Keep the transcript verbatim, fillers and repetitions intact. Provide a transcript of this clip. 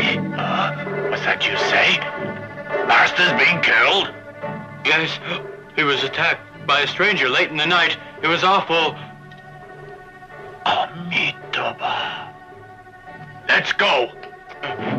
Huh? What's that you say? Master's being killed? Yes, he was attacked by a stranger late in the night. It was awful. Amitabha. Let's go.